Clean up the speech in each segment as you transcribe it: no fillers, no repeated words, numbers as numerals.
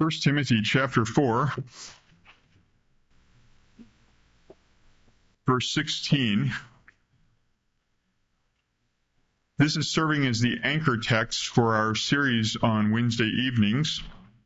1 Timothy chapter 4, verse 16. This is serving as the anchor text for our series on Wednesday evenings.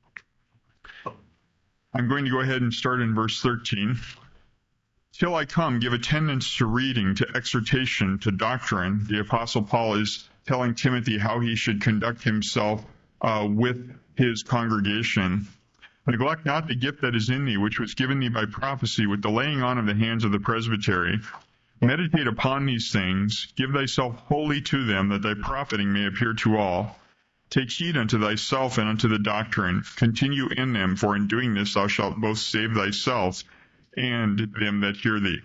I'm going to go ahead and start in verse 13. Till I come, give attendance to reading, to exhortation, to doctrine. The Apostle Paul is telling Timothy how he should conduct himself with his congregation. Neglect not the gift that is in thee, which was given thee by prophecy, with the laying on of the hands of the presbytery. Meditate upon these things, give thyself wholly to them, that thy profiting may appear to all. Take heed unto thyself and unto the doctrine. Continue in them, for in doing this thou shalt both save thyself and them that hear thee.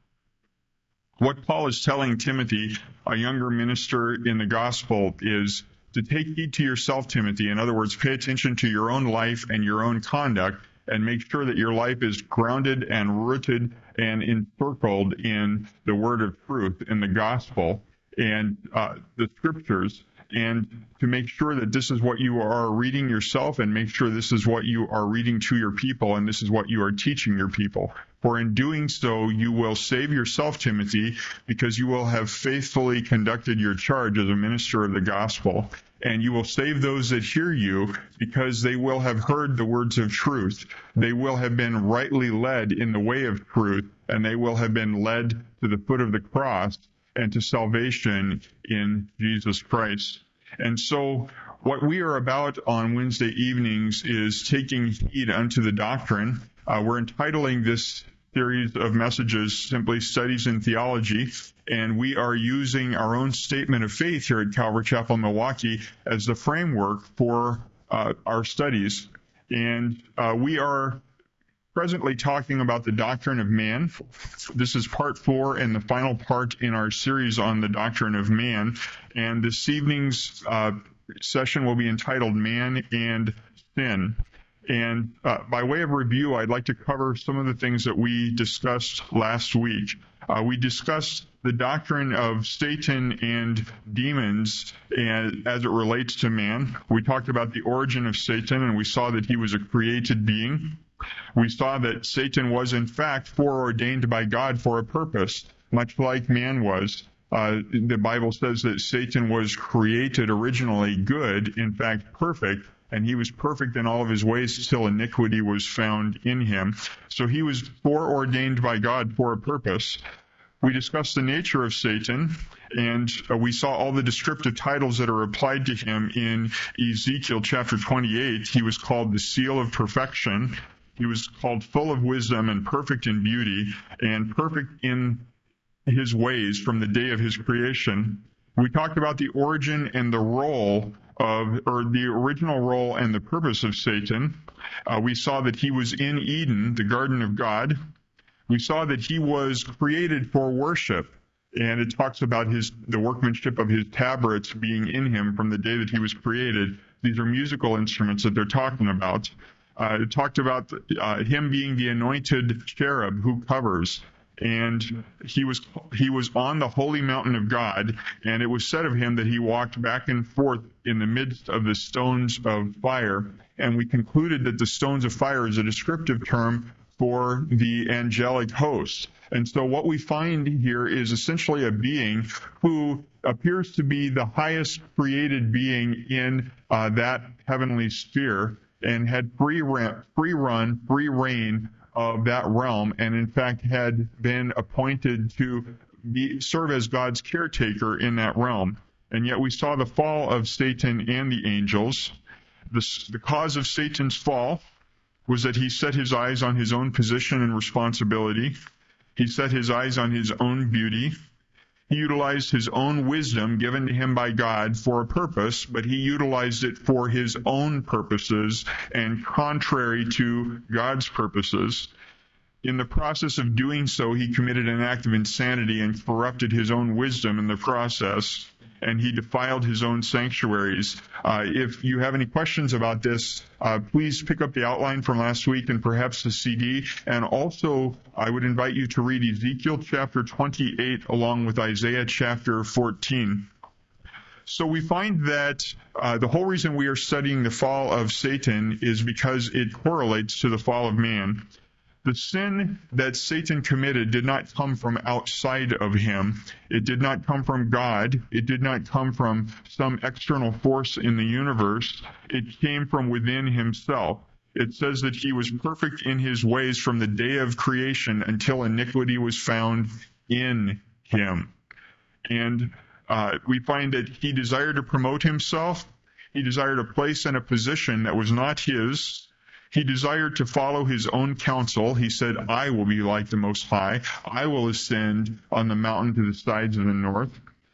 What Paul is telling Timothy, a younger minister in the gospel, is to take heed to yourself, Timothy. In other words, pay attention to your own life and your own conduct, and make sure that your life is grounded and rooted and encircled in the word of truth, in the gospel and the scriptures, and to make sure that this is what you are reading yourself, and make sure this is what you are reading to your people, and this is what you are teaching your people. For in doing so, you will save yourself, Timothy, because you will have faithfully conducted your charge as a minister of the gospel. And you will save those that hear you, because they will have heard the words of truth. They will have been rightly led in the way of truth, and they will have been led to the foot of the cross and to salvation in Jesus Christ. And so what we are about on Wednesday evenings is taking heed unto the doctrine. We're entitling this series of messages simply Studies in Theology, and we are using our own statement of faith here at Calvary Chapel, Milwaukee, as the framework for our studies. And we are presently talking about the doctrine of man. This is part 4 and the final part in our series on the doctrine of man. And this evening's session will be entitled Man and Sin. And by way of review, I'd like to cover some of the things that we discussed last week. We discussed the doctrine of Satan and demons as it relates to man. We talked about the origin of Satan, and we saw that he was a created being. We saw that Satan was, in fact, foreordained by God for a purpose, much like man was. The Bible says that Satan was created originally good, in fact, perfect, and he was perfect in all of his ways till iniquity was found in him. So he was foreordained by God for a purpose. We discussed the nature of Satan, and we saw all the descriptive titles that are applied to him in Ezekiel chapter 28. He was called the seal of perfection. He was called full of wisdom and perfect in beauty, and perfect in his ways from the day of his creation. We talked about the origin and the role or the original role and the purpose of Satan. We saw that he was in Eden, the garden of God. We saw that he was created for worship, and it talks about the workmanship of his tabrets being in him from the day that he was created. These are musical instruments that they're talking about. It talked about him being the anointed cherub who covers. And he was on the holy mountain of God, and it was said of him that he walked back and forth in the midst of the stones of fire. And we concluded that the stones of fire is a descriptive term for the angelic host. And so what we find here is essentially a being who appears to be the highest created being in that heavenly sphere, and had free reign of that realm, and in fact had been appointed to serve as God's caretaker in that realm. And yet we saw the fall of Satan and the angels. The cause of Satan's fall was that he set his eyes on his own position and responsibility. He set his eyes on his own beauty. He utilized his own wisdom given to him by God for a purpose, but he utilized it for his own purposes and contrary to God's purposes. In the process of doing so, he committed an act of insanity and corrupted his own wisdom in the process, and he defiled his own sanctuaries. If you have any questions about this, please pick up the outline from last week and perhaps the CD. And also, I would invite you to read Ezekiel chapter 28 along with Isaiah chapter 14. So we find that the whole reason we are studying the fall of Satan is because it correlates to the fall of man. The sin that Satan committed did not come from outside of him. It did not come from God. It did not come from some external force in the universe. It came from within himself. It says that he was perfect in his ways from the day of creation until iniquity was found in him. And we find that he desired to promote himself. He desired a place and a position that was not his. He desired to follow his own counsel. He said, I will be like the Most High. I will ascend on the mountain to the sides of the north.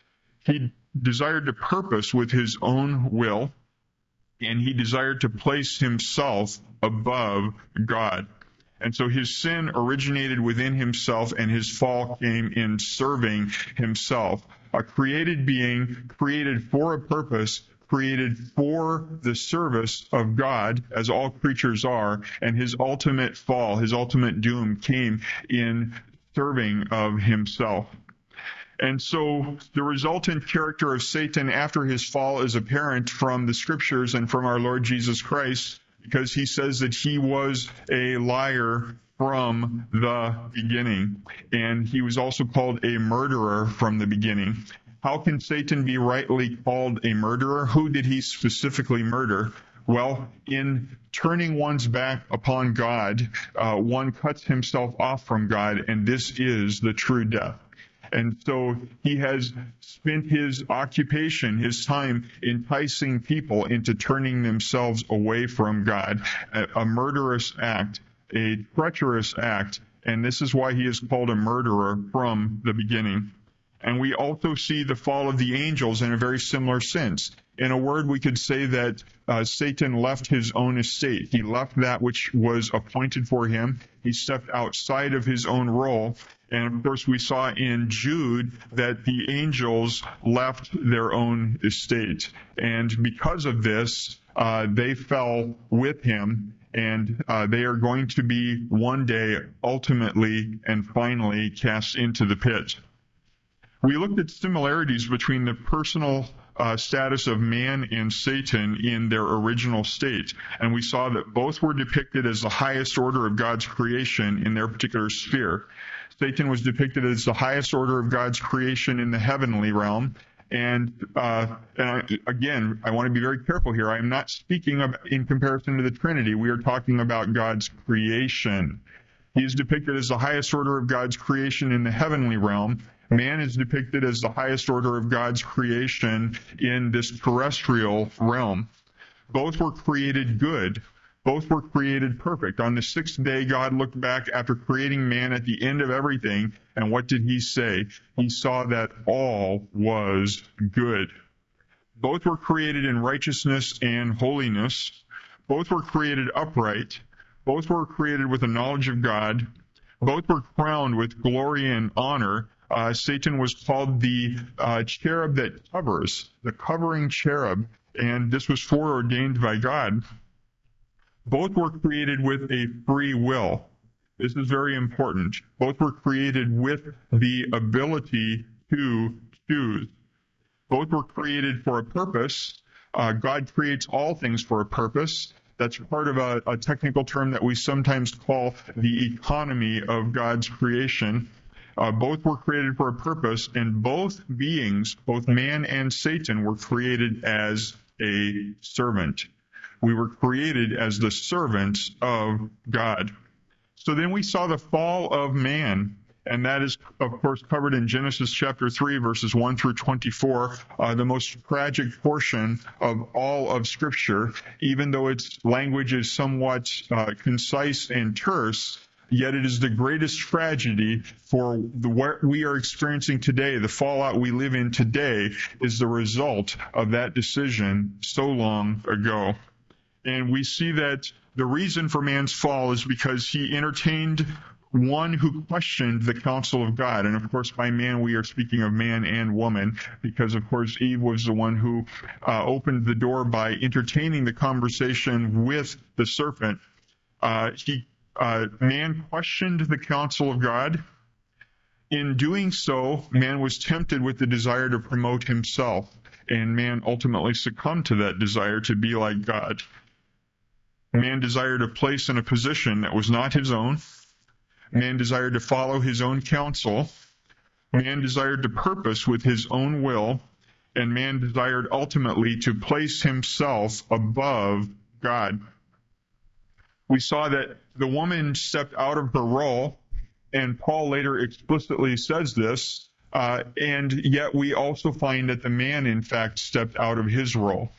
He desired to purpose with his own will, and he desired to place himself above God. And so his sin originated within himself, and his fall came in serving himself. A created being, created for a purpose, created for the service of God, as all creatures are, and his ultimate fall, his ultimate doom came in serving of himself. And so the resultant character of Satan after his fall is apparent from the scriptures and from our Lord Jesus Christ, because he says that he was a liar from the beginning, and he was also called a murderer from the beginning. How can Satan be rightly called a murderer? Who did he specifically murder? Well, in turning one's back upon God, one cuts himself off from God, and this is the true death. And so he has spent his occupation, his time, enticing people into turning themselves away from God, a murderous act, a treacherous act, and this is why he is called a murderer from the beginning. And we also see the fall of the angels in a very similar sense. In a word, we could say that Satan left his own estate. He left that which was appointed for him. He stepped outside of his own role. And of course, we saw in Jude that the angels left their own estate. And because of this, they fell with him. And they are going to be one day ultimately and finally cast into the pit. We looked at similarities between the personal status of man and Satan in their original state, and we saw that both were depicted as the highest order of God's creation in their particular sphere. Satan was depicted as the highest order of God's creation in the heavenly realm, and again, I want to be very careful here. I am not speaking in comparison to the Trinity. We are talking about God's creation. He is depicted as the highest order of God's creation in the heavenly realm. Man is depicted as the highest order of God's creation in this terrestrial realm. Both were created good. Both were created perfect. On the sixth day, God looked back after creating man at the end of everything, and what did he say? He saw that all was good. Both were created in righteousness and holiness. Both were created upright. Both were created with a knowledge of God. Both were crowned with glory and honor. Satan was called the cherub that covers, the covering cherub, and this was foreordained by God. Both were created with a free will. This is very important. Both were created with the ability to choose. Both were created for a purpose. God creates all things for a purpose. That's part of a technical term that we sometimes call the economy of God's creation. Both were created for a purpose, and both beings, both man and Satan, were created as a servant. We were created as the servants of God. So then we saw the fall of man, and that is, of course, covered in Genesis chapter 3, verses 1 through 24, the most tragic portion of all of Scripture. Even though its language is somewhat concise and terse, yet it is the greatest tragedy for what we are experiencing today. The fallout we live in today is the result of that decision so long ago. And we see that the reason for man's fall is because he entertained one who questioned the counsel of God. And of course, by man, we are speaking of man and woman, because of course, Eve was the one who opened the door by entertaining the conversation with the serpent. Man questioned the counsel of God. In doing so, man was tempted with the desire to promote himself. and man ultimately succumbed to that desire to be like God. Man desired a place in a position that was not his own. Man desired to follow his own counsel. Man desired to purpose with his own will. And man desired ultimately to place himself above God. We saw that the woman stepped out of her role, and Paul later explicitly says this, and yet we also find that the man, in fact, stepped out of his role.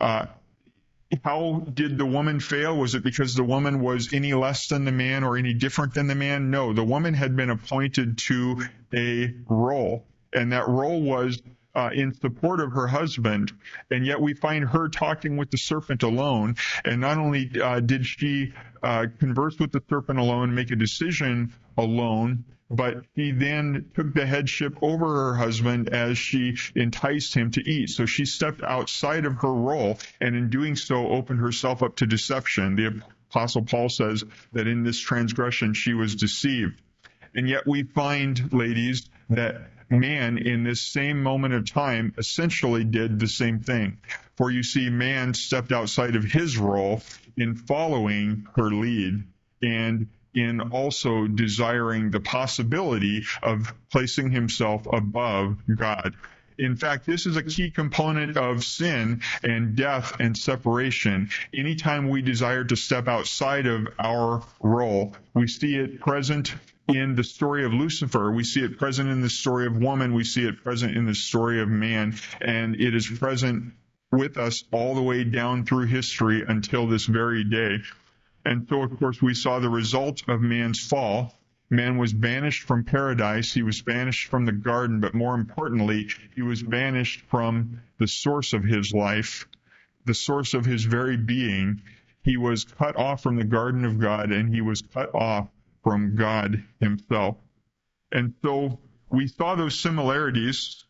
How did the woman fail? Was it because the woman was any less than the man or any different than the man? No, the woman had been appointed to a role, and that role was in support of her husband, and yet we find her talking with the serpent alone. And not only did she converse with the serpent alone, make a decision alone, but she then took the headship over her husband as she enticed him to eat. So she stepped outside of her role, and in doing so opened herself up to deception. The Apostle Paul says that in this transgression she was deceived. And yet we find, ladies, that man in this same moment of time essentially did the same thing. For you see, man stepped outside of his role in following her lead and in also desiring the possibility of placing himself above God. In fact, this is a key component of sin and death and separation. Anytime we desire to step outside of our role, we see it present in the story of Lucifer. We see it present in the story of woman. We see it present in the story of man. And it is present with us all the way down through history until this very day. And so, of course, we saw the result of man's fall. Man was banished from paradise. He was banished from the garden. But more importantly, he was banished from the source of his life, the source of his very being. He was cut off from the garden of God, and he was cut off from God himself. And so we saw those similarities,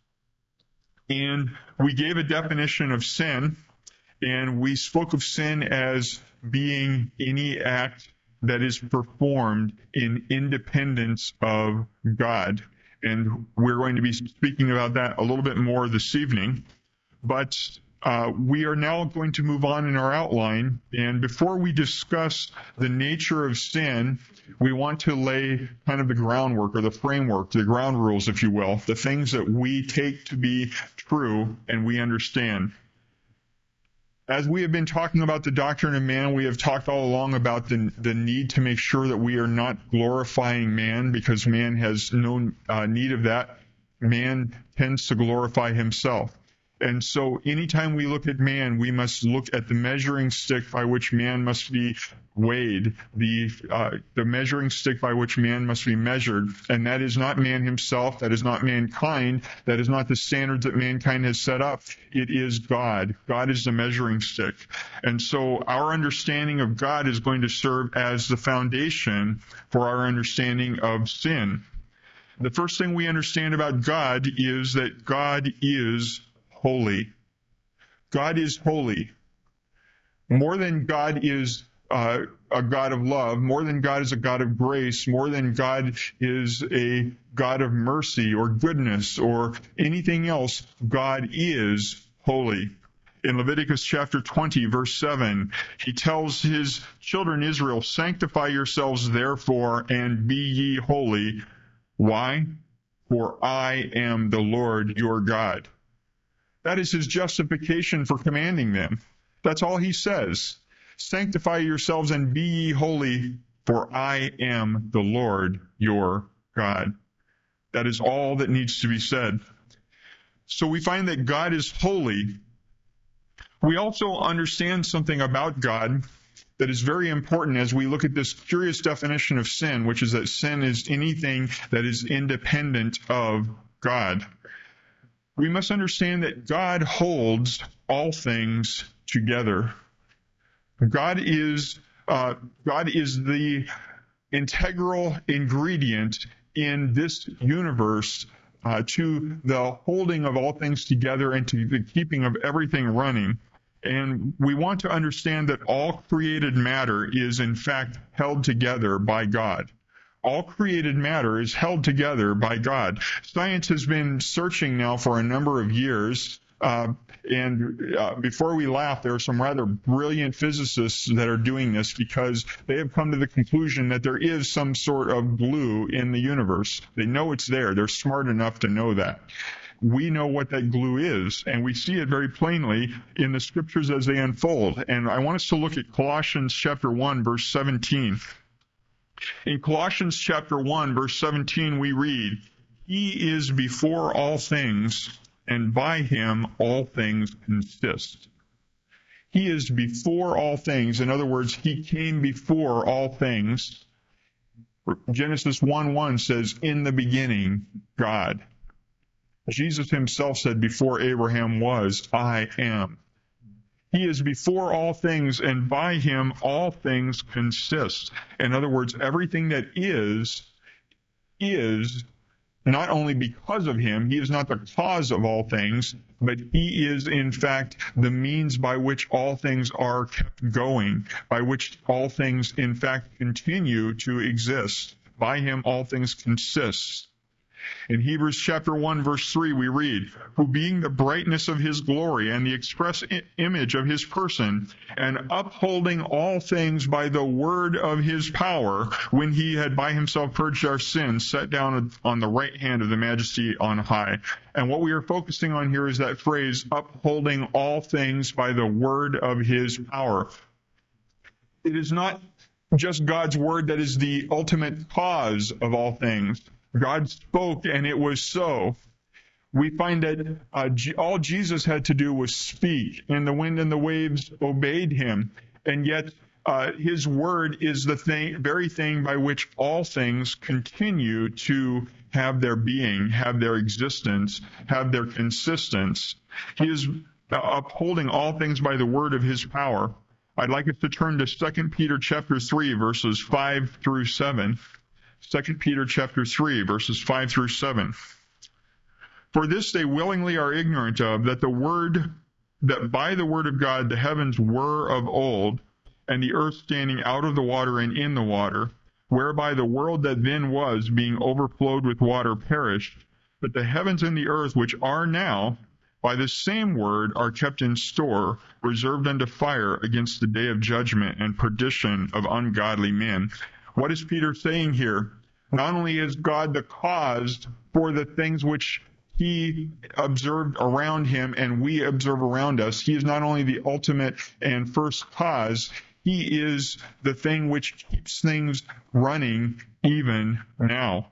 and we gave a definition of sin, and we spoke of sin as being any act that is performed in independence of God. And we're going to be speaking about that a little bit more this evening. But we are now going to move on in our outline. And before we discuss the nature of sin, we want to lay kind of the groundwork or the framework, the ground rules, if you will, the things that we take to be true and we understand. As we have been talking about the doctrine of man, we have talked all along about the need to make sure that we are not glorifying man, because man has no need of that. Man tends to glorify himself. And so anytime we look at man, we must look at the measuring stick by which man must be weighed, the measuring stick by which man must be measured. And that is not man himself. That is not mankind. That is not the standards that mankind has set up. It is God. God is the measuring stick. And so our understanding of God is going to serve as the foundation for our understanding of sin. The first thing we understand about God is that God is holy. God is holy. More than God is a God of love, more than God is a God of grace, more than God is a God of mercy or goodness or anything else, God is holy. In Leviticus chapter 20, verse 7, he tells his children Israel, "Sanctify yourselves therefore and be ye holy." Why? For I am the Lord your God. That is his justification for commanding them. That's all he says. Sanctify yourselves and be ye holy, for I am the Lord your God. That is all that needs to be said. So we find that God is holy. We also understand something about God that is very important as we look at this curious definition of sin, which is that sin is anything that is independent of God. We must understand that God holds all things together. God is the integral ingredient in this universe to the holding of all things together and to the keeping of everything running. And we want to understand that all created matter is in fact held together by God. All created matter is held together by God. Science has been searching now for a number of years Before we laugh, there are some rather brilliant physicists that are doing this because they have come to the conclusion that there is some sort of glue in the universe. They know it's there. They're smart enough to know that. We know what that glue is, and we see it very plainly in the scriptures as they unfold. And I want us to look at Colossians chapter 1, verse 17. In Colossians chapter 1, verse 17, we read, "He is before all things, and by him all things consist." He is before all things. In other words, he came before all things. Genesis 1:1 says, "In the beginning, God." Jesus himself said, "Before Abraham was, I am." He is before all things, and by him all things consist. In other words, everything that is not only because of him. He is not the cause of all things, but he is, in fact, the means by which all things are kept going, by which all things, in fact, continue to exist. By him all things consist. In Hebrews chapter 1, verse 3, we read, "Who being the brightness of his glory and the express image of his person, and upholding all things by the word of his power, when he had by himself purged our sins, sat down on the right hand of the majesty on high." And what we are focusing on here is that phrase, upholding all things by the word of his power. It is not just God's word that is the ultimate cause of all things. God spoke, and it was so. We find that all Jesus had to do was speak, and the wind and the waves obeyed him. And yet, his word is the very thing by which all things continue to have their being, have their existence, have their consistence. He is upholding all things by the word of his power. I'd like us to turn to 2 Peter chapter 3, verses 5 through 7. 2 Peter chapter 3, verses 5 through 7. "For this they willingly are ignorant of, that by the word of God the heavens were of old, and the earth standing out of the water and in the water, whereby the world that then was, being overflowed with water, perished. But the heavens and the earth which are now, by the same word, are kept in store, reserved unto fire against the day of judgment and perdition of ungodly men." What is Peter saying here? Not only is God the cause for the things which he observed around him and we observe around us, he is not only the ultimate and first cause, he is the thing which keeps things running even now.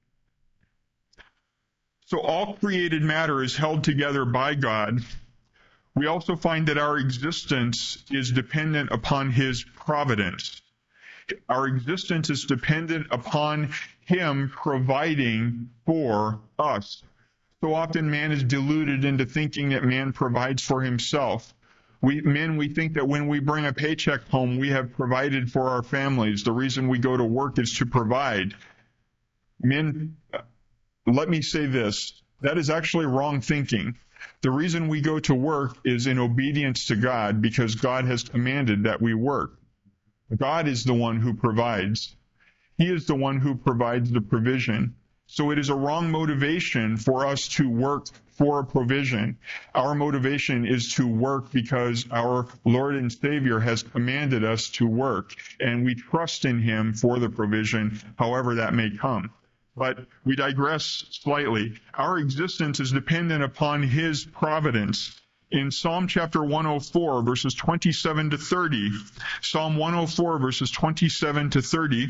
So all created matter is held together by God. We also find that our existence is dependent upon his providence. Our existence is dependent upon him providing for us. So often man is deluded into thinking that man provides for himself. We think that when we bring a paycheck home, we have provided for our families. The reason we go to work is to provide. Men, let me say this. That is actually wrong thinking. The reason we go to work is in obedience to God, because God has commanded that we work. God is the one who provides. He is the one who provides the provision. So it is a wrong motivation for us to work for a provision. Our motivation is to work because our Lord and Savior has commanded us to work, and we trust in him for the provision, however that may come. But we digress slightly. Our existence is dependent upon his providence. In Psalm chapter 104, verses 27 to 30, Psalm 104, verses 27 to 30,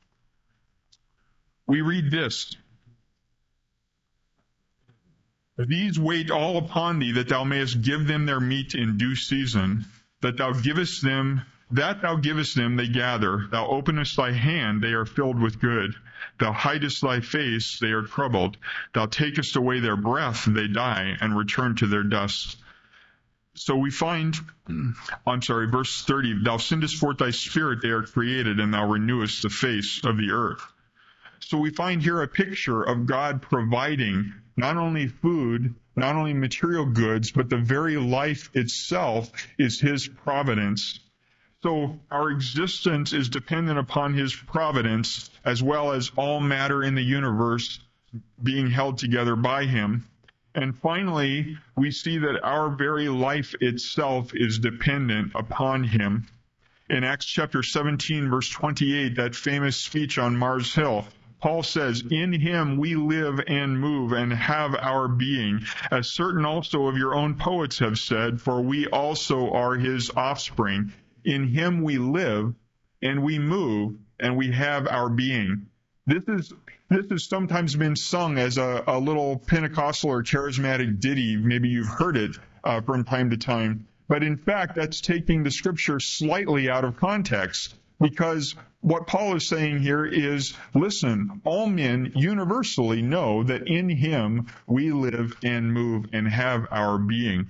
we read this: "These wait all upon thee, that thou mayest give them their meat in due season. That thou givest them, they gather. Thou openest thy hand, they are filled with good. Thou hidest thy face, they are troubled. Thou takest away their breath, they die, and return to their dust." So we find, verse 30, "Thou sendest forth thy spirit, they are created, and thou renewest the face of the earth." So we find here a picture of God providing not only food, not only material goods, but the very life itself is his providence. So our existence is dependent upon his providence, as well as all matter in the universe being held together by him. And finally, we see that our very life itself is dependent upon him. In Acts chapter 17, verse 28, that famous speech on Mars Hill, Paul says, "In him we live and move and have our being, as certain also of your own poets have said, for we also are his offspring. In him we live and we move and we have our being." This has sometimes been sung as a little Pentecostal or charismatic ditty. Maybe you've heard it from time to time. But in fact, that's taking the scripture slightly out of context. Because what Paul is saying here is, listen, all men universally know that in him we live and move and have our being.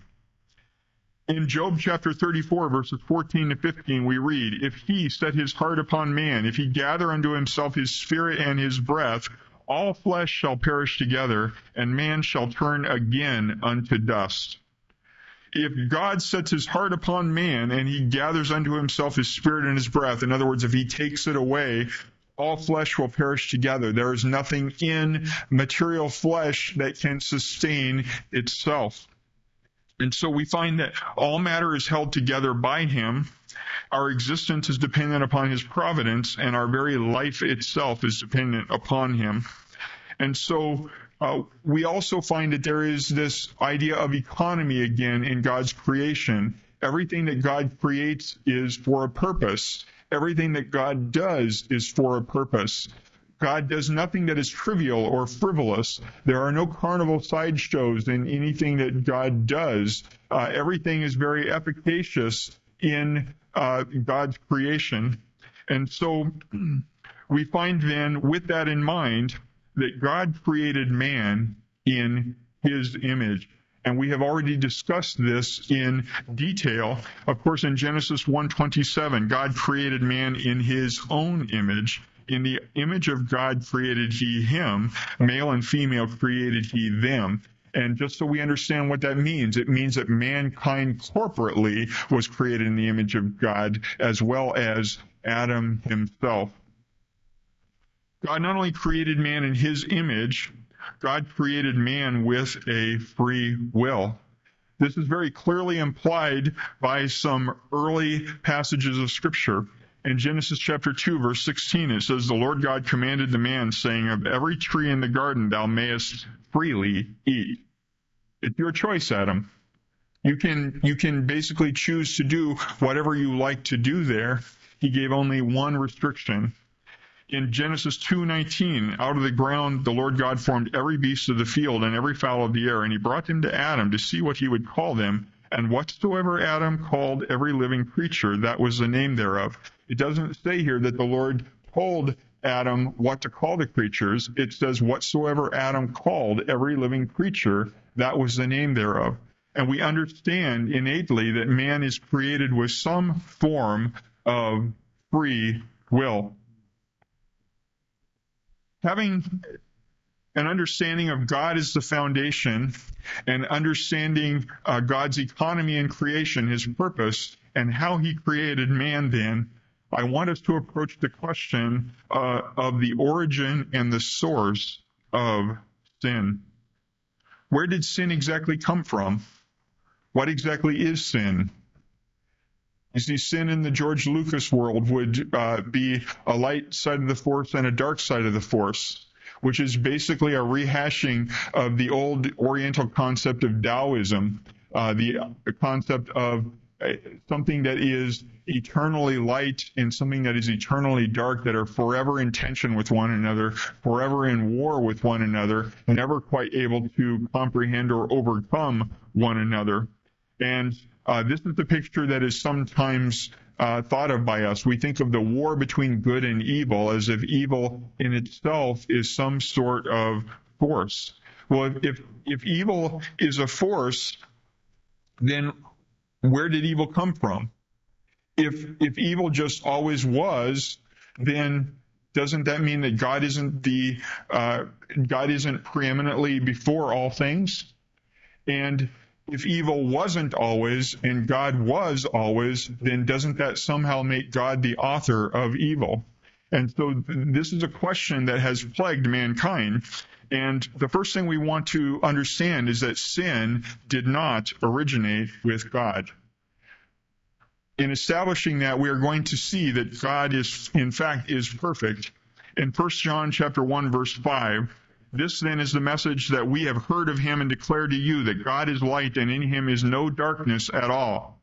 In Job chapter 34, verses 14 to 15, we read, "If he set his heart upon man, if he gather unto himself his spirit and his breath, all flesh shall perish together, and man shall turn again unto dust." If God sets his heart upon man and he gathers unto himself his spirit and his breath, in other words, if he takes it away, all flesh will perish together. There is nothing in material flesh that can sustain itself. And so we find that all matter is held together by him. Our existence is dependent upon his providence, and our very life itself is dependent upon him. And so we also find that there is this idea of economy again in God's creation. Everything that God creates is for a purpose. Everything that God does is for a purpose. God does nothing that is trivial or frivolous. There are no carnival sideshows in anything that God does. Everything is very efficacious in God's creation. And so we find then, with that in mind, that God created man in his image. And we have already discussed this in detail. Of course, in Genesis 1:27, God created man in his own image. In the image of God created he him. Male and female created he them. And just so we understand what that means, it means that mankind corporately was created in the image of God, as well as Adam himself. God not only created man in his image, God created man with a free will. This is very clearly implied by some early passages of Scripture. In Genesis chapter 2, verse 16, it says, "The Lord God commanded the man, saying, Of every tree in the garden thou mayest freely eat." It's your choice, Adam. You can basically choose to do whatever you like to do there. He gave only one restriction. In Genesis 2:19, out of the ground the Lord God formed every beast of the field and every fowl of the air, and he brought them to Adam to see what he would call them. And whatsoever Adam called every living creature, that was the name thereof. It doesn't say here that the Lord told Adam what to call the creatures. It says whatsoever Adam called every living creature, that was the name thereof. And we understand innately that man is created with some form of free will. Having an understanding of God as the foundation and understanding God's economy in creation, his purpose, and how he created man then, I want us to approach the question of the origin and the source of sin. Where did sin exactly come from? What exactly is sin? You see, sin in the George Lucas world would be a light side of the force and a dark side of the force, which is basically a rehashing of the old Oriental concept of Taoism, the concept of something that is eternally light and something that is eternally dark, that are forever in tension with one another, forever in war with one another, never quite able to comprehend or overcome one another. And this is the picture that is sometimes thought of by us. We think of the war between good and evil as if evil in itself is some sort of force. Well, if evil is a force, then where did evil come from? If evil just always was, then doesn't that mean that God isn't preeminently before all things? And if evil wasn't always and God was always, then doesn't that somehow make God the author of evil? And so this is a question that has plagued mankind. And the first thing we want to understand is that sin did not originate with God. In establishing that, we are going to see that God is perfect. In 1 John chapter 1, verse 5, this then is the message that we have heard of him and declare to you, that God is light and in him is no darkness at all.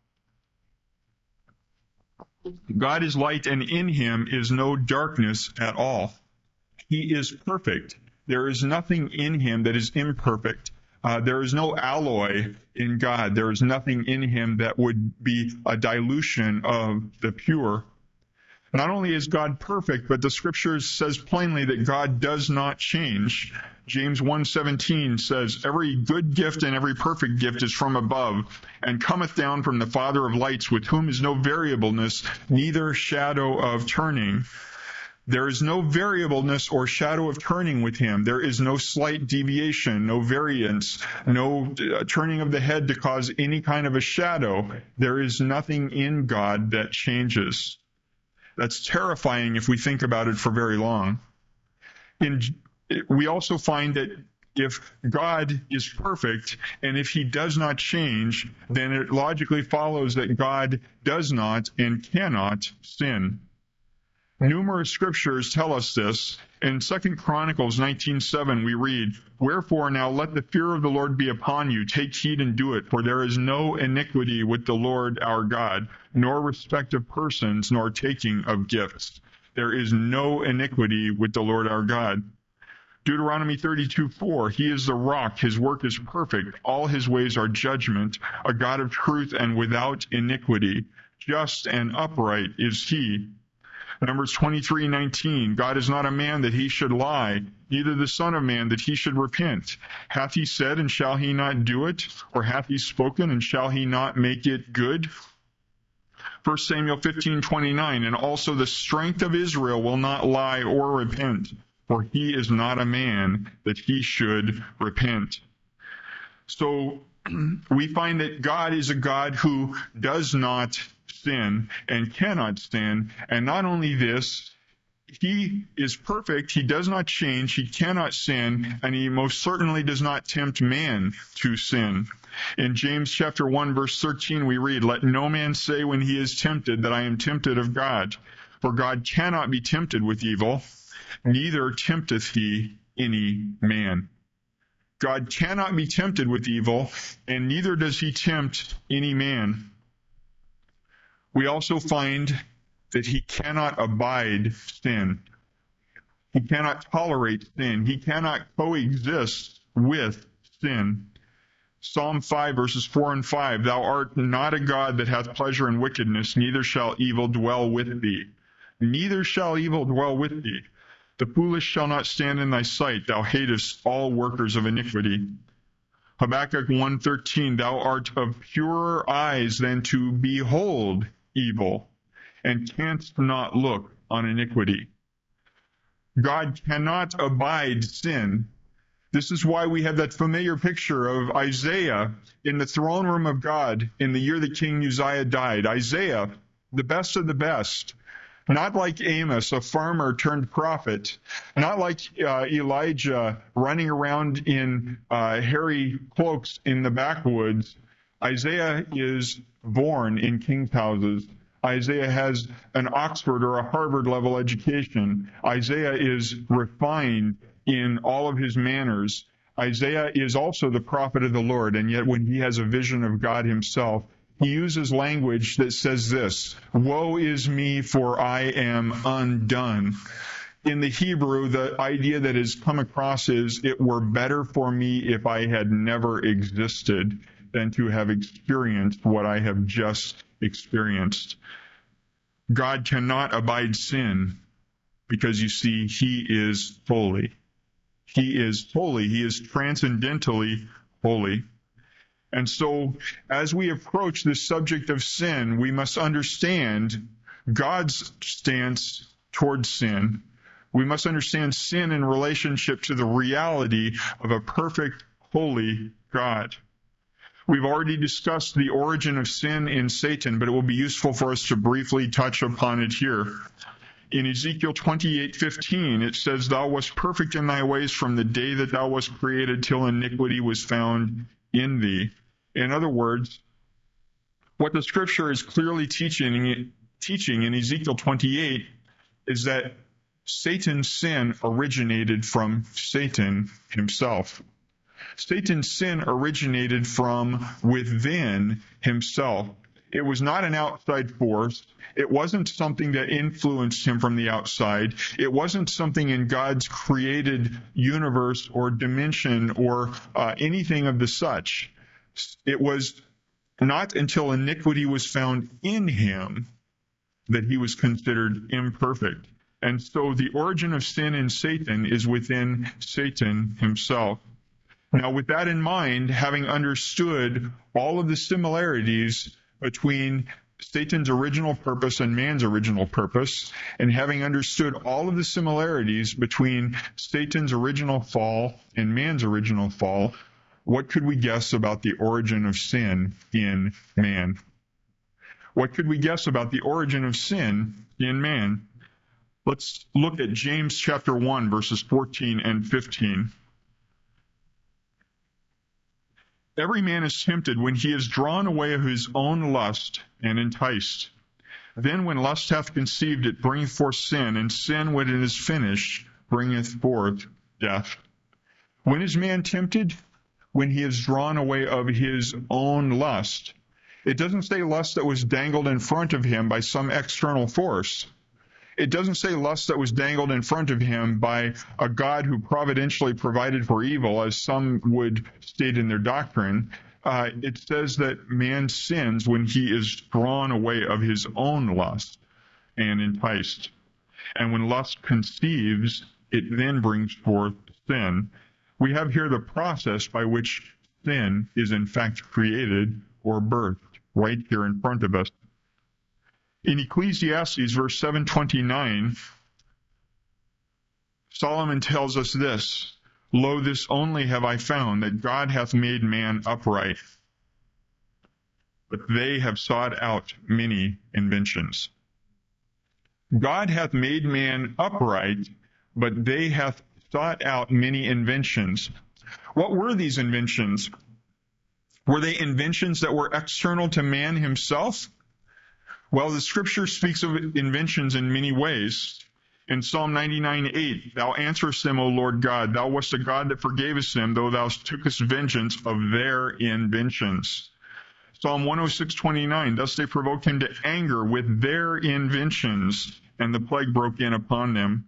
God is light and in him is no darkness at all. He is perfect. There is nothing in him that is imperfect. There is no alloy in God. There is nothing in him that would be a dilution of the pure. Not only is God perfect, but the scripture says plainly that God does not change. James 1:17 says, every good gift and every perfect gift is from above, and cometh down from the Father of lights, with whom is no variableness, neither shadow of turning. There is no variableness or shadow of turning with him. There is no slight deviation, no variance, no turning of the head to cause any kind of a shadow. There is nothing in God that changes. That's terrifying if we think about it for very long. We also find that if God is perfect and if he does not change, then it logically follows that God does not and cannot sin. Numerous scriptures tell us this. In 2 Chronicles 19:7 we read, wherefore now let the fear of the Lord be upon you, take heed and do it, for there is no iniquity with the Lord our God, nor respect of persons, nor taking of gifts. There is no iniquity with the Lord our God. Deuteronomy 32:4, he is the rock, his work is perfect, all his ways are judgment, a God of truth and without iniquity, just and upright is he. Numbers 23:19, God is not a man that he should lie, neither the son of man that he should repent. Hath he said, and shall he not do it? Or hath he spoken, and shall he not make it good? 1 Samuel 15:29, and also the strength of Israel will not lie or repent, for he is not a man that he should repent. So we find that God is a God who does not sin and cannot sin. And not only this, he is perfect, he does not change, he cannot sin, and he most certainly does not tempt man to sin. In James chapter 1 verse 13 we read, let no man say when he is tempted that I am tempted of God, for God cannot be tempted with evil, neither tempteth he any man. God cannot be tempted with evil, and neither does he tempt any man. We also find that he cannot abide sin. He cannot tolerate sin. He cannot coexist with sin. Psalm 5 verses 4 and 5, thou art not a God that hath pleasure in wickedness, neither shall evil dwell with thee. Neither shall evil dwell with thee. The foolish shall not stand in thy sight. Thou hatest all workers of iniquity. Habakkuk 1:13, thou art of purer eyes than to behold evil, and canst not look on iniquity. God cannot abide sin. This is why we have that familiar picture of Isaiah in the throne room of God in the year that King Uzziah died. Isaiah, the best of the best. Not like Amos, a farmer turned prophet. Not like Elijah running around in hairy cloaks in the backwoods. Isaiah is born in king's houses. Isaiah has an Oxford or a Harvard level education. Isaiah is refined in all of his manners. Isaiah is also the prophet of the Lord, and yet when he has a vision of God himself, he uses language that says this, woe is me, for I am undone. In the Hebrew, the idea that has come across is, it were better for me if I had never existed than to have experienced what I have just experienced. God cannot abide sin because, you see, he is holy. He is holy. He is transcendentally holy. And so, as we approach this subject of sin, we must understand God's stance towards sin. We must understand sin in relationship to the reality of a perfect, holy God. We've already discussed the origin of sin in Satan, but it will be useful for us to briefly touch upon it here. In Ezekiel 28:15, it says, "Thou wast perfect in thy ways from the day that thou wast created till iniquity was found in thee." In other words, what the scripture is clearly teaching in Ezekiel 28 is that Satan's sin originated from Satan himself. Satan's sin originated from within himself. It was not an outside force. It wasn't something that influenced him from the outside. It wasn't something in God's created universe or dimension or anything of the such. It was not until iniquity was found in him that he was considered imperfect. And so the origin of sin in Satan is within Satan himself. Now, with that in mind, having understood all of the similarities between Satan's original purpose and man's original purpose, and having understood all of the similarities between Satan's original fall and man's original fall, what could we guess about the origin of sin in man? What could we guess about the origin of sin in man? Let's look at James chapter 1, verses 14 and 15. "Every man is tempted when he is drawn away of his own lust and enticed. Then when lust hath conceived, it bringeth forth sin, and sin, when it is finished, bringeth forth death." When is man tempted? When he is drawn away of his own lust. It doesn't say lust that was dangled in front of him by some external force. It doesn't say lust that was dangled in front of him by a God who providentially provided for evil, as some would state in their doctrine. It says that man sins when he is drawn away of his own lust and enticed. And when lust conceives, it then brings forth sin. We have here the process by which sin is in fact created or birthed right here in front of us. In Ecclesiastes, verse 7:29, Solomon tells us this, "Lo, this only have I found, that God hath made man upright, but they have sought out many inventions." God hath made man upright, but they hath sought out many inventions. What were these inventions? Were they inventions that were external to man himself? Well, the scripture speaks of inventions in many ways. In Psalm 99:8, "Thou answerest them, O Lord God. Thou wast a God that forgavest them, though thou tookest vengeance of their inventions." Psalm 106:29, "Thus they provoked him to anger with their inventions, and the plague broke in upon them."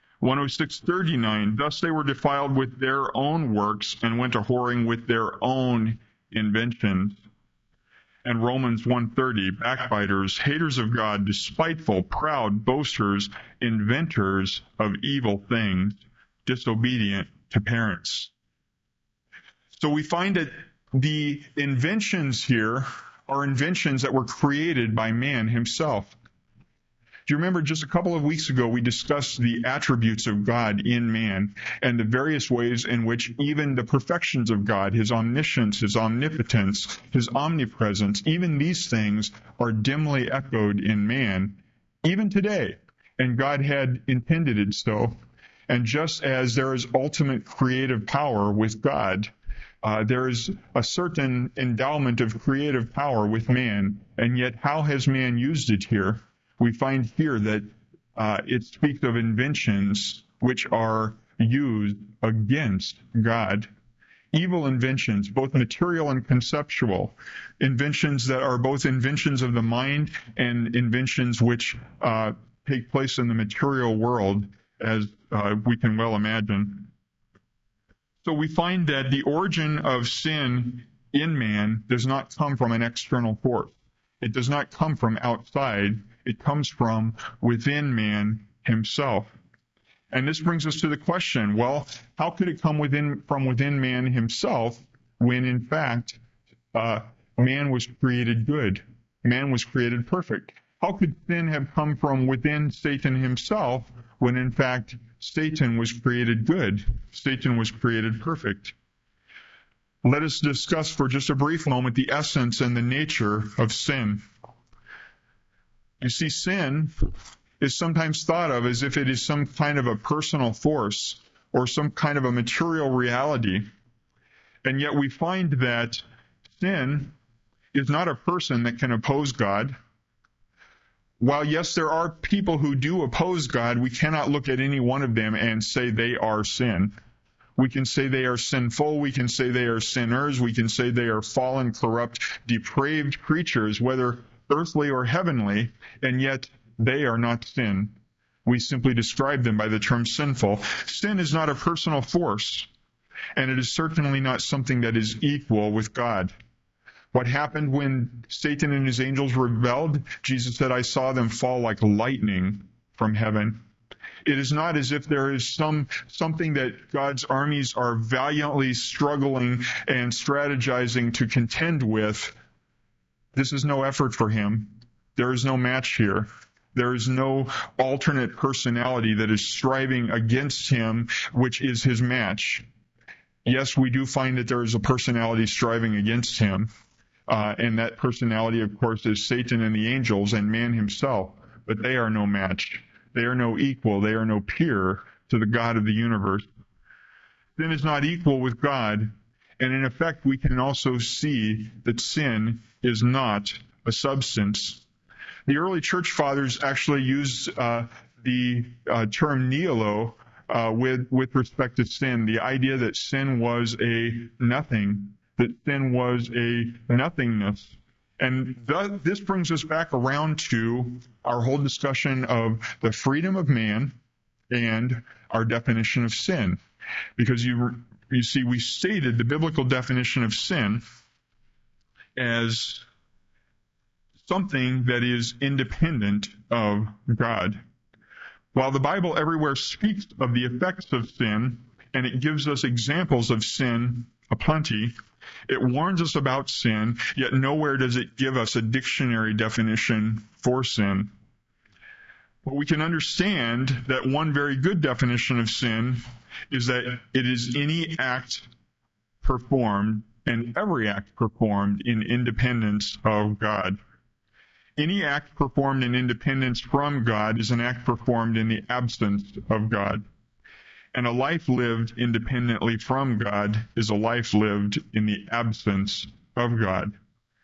106:39, "Thus they were defiled with their own works, and went a whoring with their own inventions." And Romans 1:30, "Backbiters, haters of God, despiteful, proud, boasters, inventors of evil things, disobedient to parents." So we find that the inventions here are inventions that were created by man himself. Do you remember just a couple of weeks ago we discussed the attributes of God in man and the various ways in which even the perfections of God, his omniscience, his omnipotence, his omnipresence, even these things are dimly echoed in man, even today. And God had intended it so. And just as there is ultimate creative power with God, there is a certain endowment of creative power with man. And yet how has man used it here? We find here that it speaks of inventions which are used against God. Evil inventions, both material and conceptual. Inventions that are both inventions of the mind and inventions which take place in the material world, as we can well imagine. So we find that the origin of sin in man does not come from an external force. It does not come from outside. It comes from within man himself. And this brings us to the question, well, how could it come from within man himself when, in fact, man was created good? Man was created perfect. How could sin have come from within Satan himself when, in fact, Satan was created good? Satan was created perfect. Let us discuss for just a brief moment the essence and the nature of sin. You see, sin is sometimes thought of as if it is some kind of a personal force or some kind of a material reality. And yet we find that sin is not a person that can oppose God. While, yes, there are people who do oppose God, we cannot look at any one of them and say they are sin. We can say they are sinful. We can say they are sinners. We can say they are fallen, corrupt, depraved creatures, whether earthly or heavenly, and yet they are not sin. We simply describe them by the term sinful. Sin is not a personal force, and it is certainly not something that is equal with God. What happened when Satan and his angels rebelled? Jesus said, I saw them fall like lightning from heaven. It is not as if there is something that God's armies are valiantly struggling and strategizing to contend with. This is no effort for him. There is no match here. There is no alternate personality that is striving against him, which is his match. Yes, we do find that there is a personality striving against him. And that personality, of course, is Satan and the angels and man himself. But they are no match. They are no equal. They are no peer to the God of the universe. Sin is not equal with God. And in effect, we can also see that sin is not a substance. The early church fathers actually used the term nihilo with respect to sin, the idea that sin was a nothing, that sin was a nothingness. And this brings us back around to our whole discussion of the freedom of man and our definition of sin. Because you see, we stated the biblical definition of sin as something that is independent of God. While the Bible everywhere speaks of the effects of sin, and it gives us examples of sin aplenty, it warns us about sin, yet nowhere does it give us a dictionary definition for sin. But we can understand that one very good definition of sin is that it is any act performed and every act performed in independence of God. Any act performed in independence from God is an act performed in the absence of God. And a life lived independently from God is a life lived in the absence of God.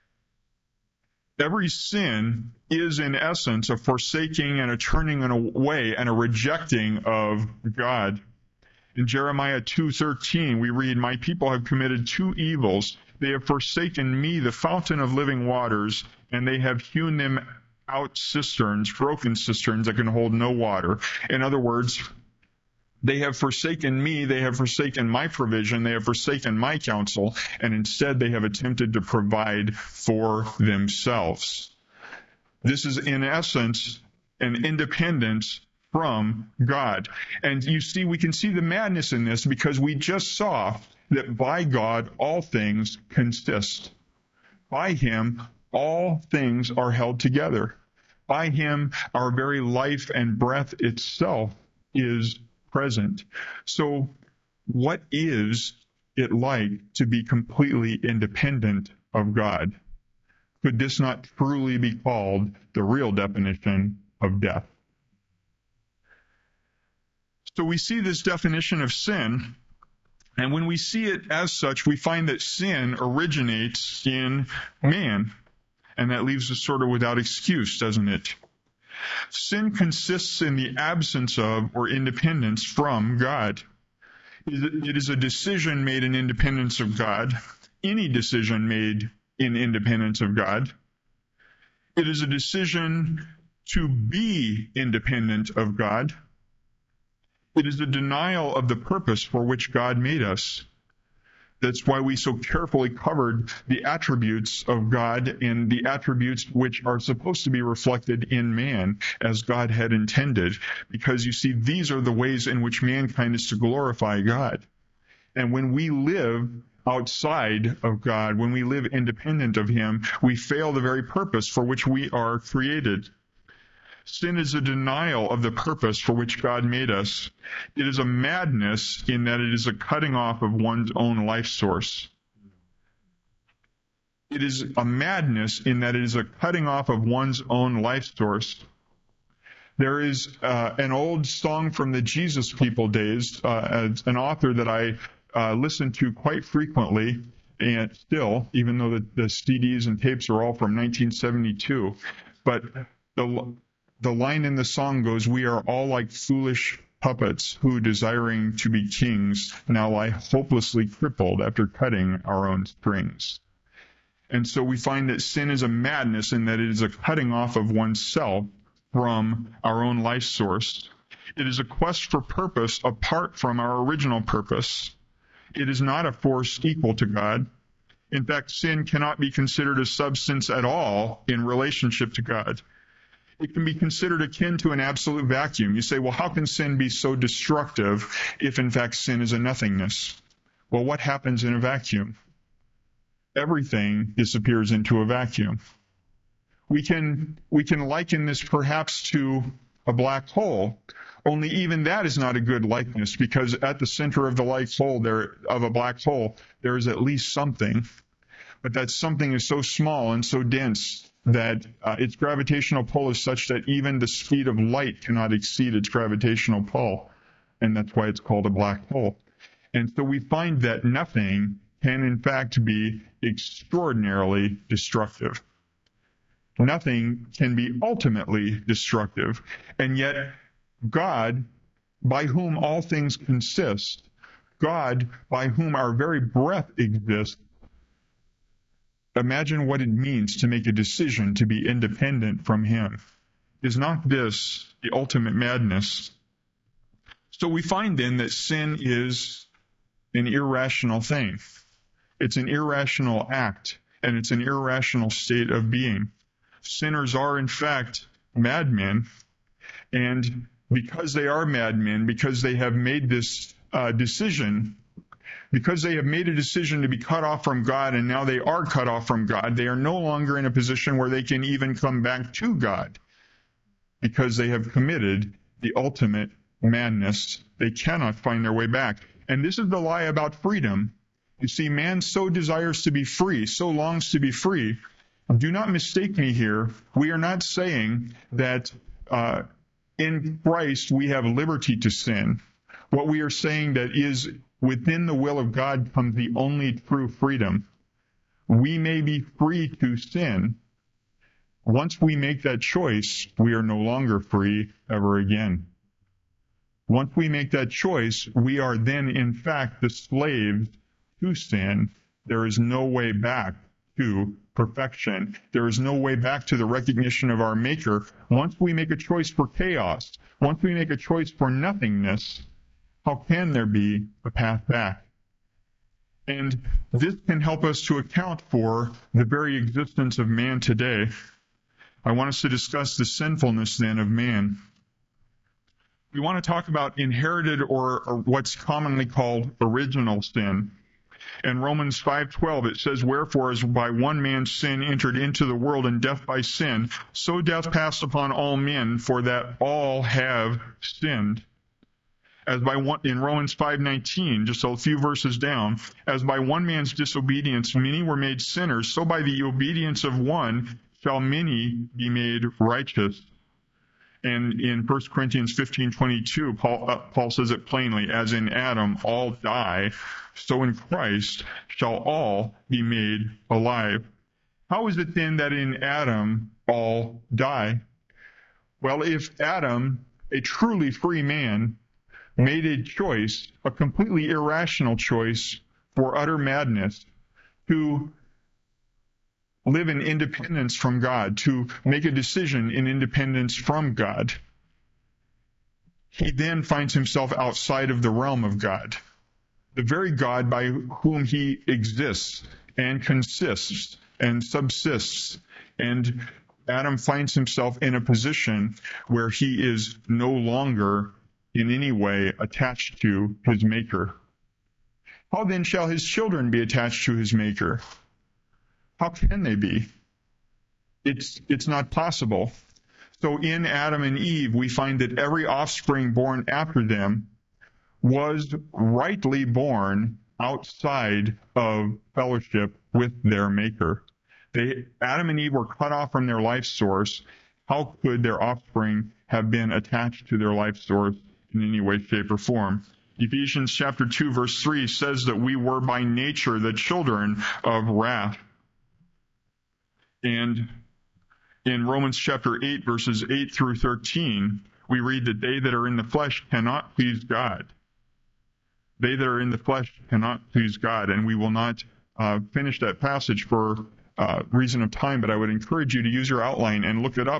Every sin is in essence a forsaking and a turning away and a rejecting of God. In Jeremiah 2:13, we read, My people have committed two evils. They have forsaken me, the fountain of living waters, and they have hewn them out cisterns, broken cisterns that can hold no water. In other words, they have forsaken me, they have forsaken my provision, they have forsaken my counsel, and instead they have attempted to provide for themselves. This is in essence an independence from God. And you see, we can see the madness in this because we just saw that by God all things consist. By Him all things are held together. By Him our very life and breath itself is present. So what is it like to be completely independent of God? Could this not truly be called the real definition of death? So we see this definition of sin, and when we see it as such, we find that sin originates in man, and that leaves us sort of without excuse, doesn't it? Sin consists in the absence of or independence from God. It is a decision made in independence of God, any decision made in independence of God. It is a decision to be independent of God. It is a denial of the purpose for which God made us. That's why we so carefully covered the attributes of God and the attributes which are supposed to be reflected in man as God had intended. Because you see, these are the ways in which mankind is to glorify God. And when we live outside of God, when we live independent of Him, we fail the very purpose for which we are created. Sin is a denial of the purpose for which God made us. It is a madness in that it is a cutting off of one's own life source. It is a madness in that it is a cutting off of one's own life source. There is an old song from the Jesus People days, an author that I listen to quite frequently, and still, even though the CDs and tapes are all from 1972. But the line in the song goes, "We are all like foolish puppets who, desiring to be kings, now lie hopelessly crippled after cutting our own strings." And so we find that sin is a madness in that it is a cutting off of oneself from our own life source. It is a quest for purpose apart from our original purpose. It is not a force equal to God. In fact, sin cannot be considered a substance at all in relationship to God. It can be considered akin to an absolute vacuum. You say, well, how can sin be so destructive if in fact sin is a nothingness? Well, what happens in a vacuum? Everything disappears into a vacuum. We can liken this perhaps to a black hole, only even that is not a good likeness, because at the center of the a black hole, there is at least something. But that something is so small and so dense that its gravitational pull is such that even the speed of light cannot exceed its gravitational pull. And that's why it's called a black hole. And so we find that nothing can in fact be extraordinarily destructive. Nothing can be ultimately destructive. And yet God, by whom all things consist, God, by whom our very breath exists, imagine what it means to make a decision to be independent from Him. Is not this the ultimate madness? So we find then that sin is an irrational thing. It's an irrational act, and it's an irrational state of being. Sinners are, in fact, madmen, and because they are madmen, because they have made this decision, because they have made a decision to be cut off from God, and now they are cut off from God, they are no longer in a position where they can even come back to God, because they have committed the ultimate madness. They cannot find their way back. And this is the lie about freedom. You see, man so desires to be free, so longs to be free. Do not mistake me here. We are not saying that in Christ we have liberty to sin. What we are saying that is within the will of God comes the only true freedom. We may be free to sin. Once we make that choice, we are no longer free ever again. Once we make that choice, we are then in fact the slaves to sin. There is no way back to perfection. There is no way back to the recognition of our Maker. Once we make a choice for chaos, once we make a choice for nothingness, how can there be a path back? And this can help us to account for the very existence of man today. I want us to discuss the sinfulness then of man. We want to talk about inherited or what's commonly called original sin. In Romans 5:12, it says, "Wherefore, as by one man's sin entered into the world, and death by sin, so death passed upon all men, for that all have sinned." As by one, in Romans 5:19, just a few verses down, "As by one man's disobedience many were made sinners, so by the obedience of one shall many be made righteous." And in 1 Corinthians 15:22, Paul says it plainly, "As in Adam all die, so in Christ shall all be made alive." How is it then that in Adam all die? Well, if Adam, a truly free man, made a choice, a completely irrational choice for utter madness, to live in independence from God, to make a decision in independence from God, he then finds himself outside of the realm of God, the very God by whom he exists and consists and subsists. And Adam finds himself in a position where he is no longer in any way attached to his Maker. How then shall his children be attached to his Maker? How can they be? It's not possible. So in Adam and Eve, we find that every offspring born after them was rightly born outside of fellowship with their Maker. Adam and Eve were cut off from their life source, How could their offspring have been attached to their life source in any way, shape, or form? Ephesians chapter 2, verse 3 says that we were by nature the children of wrath. And in Romans chapter 8, verses 8 through 13, we read that they that are in the flesh cannot please God. They that are in the flesh cannot please God. And we will not finish that passage for reason of time, but I would encourage you to use your outline and look it up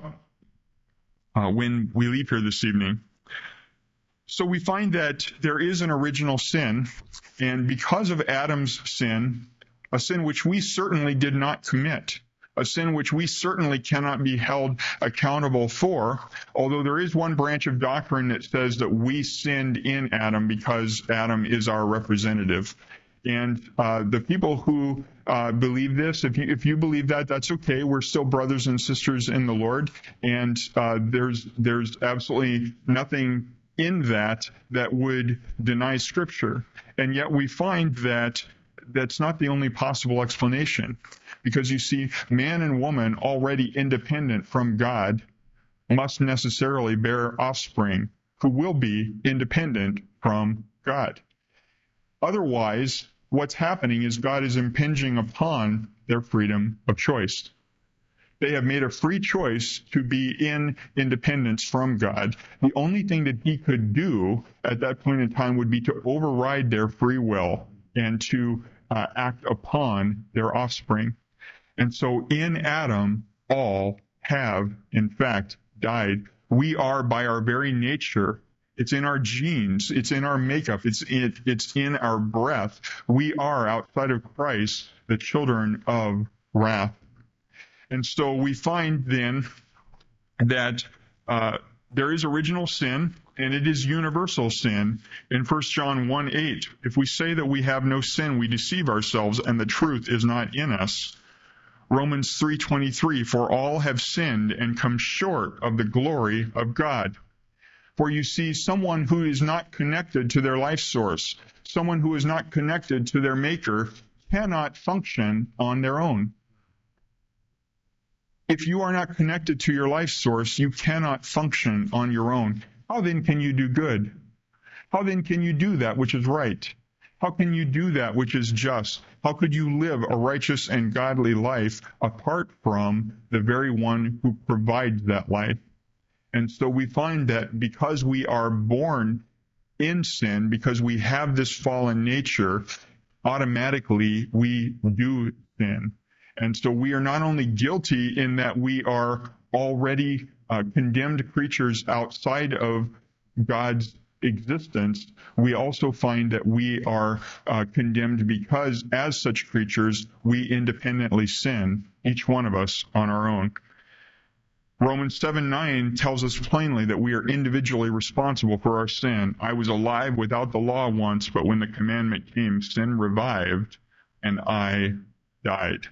when we leave here this evening. So we find that there is an original sin, and because of Adam's sin, a sin which we certainly did not commit, a sin which we certainly cannot be held accountable for, although there is one branch of doctrine that says that we sinned in Adam because Adam is our representative. And the people who believe this, if you believe that, that's okay. We're still brothers and sisters in the Lord, and there's absolutely nothing in that would deny Scripture. And yet we find that that's not the only possible explanation. Because you see, man and woman already independent from God must necessarily bear offspring who will be independent from God. Otherwise, what's happening is God is impinging upon their freedom of choice. They have made a free choice to be in independence from God. The only thing that he could do at that point in time would be to override their free will and to act upon their offspring. And so in Adam, all have, in fact, died. We are, by our very nature, it's in our genes, it's in our makeup, it's in our breath. We are, outside of Christ, the children of wrath. And so we find then that there is original sin, and it is universal sin. In 1 John 1:8, if we say that we have no sin, we deceive ourselves, and the truth is not in us. Romans 3:23, for all have sinned and come short of the glory of God. For you see, someone who is not connected to their life source, someone who is not connected to their Maker, cannot function on their own. If you are not connected to your life source, you cannot function on your own. How then can you do good? How then can you do that which is right? How can you do that which is just? How could you live a righteous and godly life apart from the very one who provides that life? And so we find that because we are born in sin, because we have this fallen nature, automatically we do sin. And so we are not only guilty in that we are already condemned creatures outside of God's existence, we also find that we are condemned because as such creatures, we independently sin, each one of us on our own. Romans 7:9 tells us plainly that we are individually responsible for our sin. I was alive without the law once, but when the commandment came, sin revived, and I died.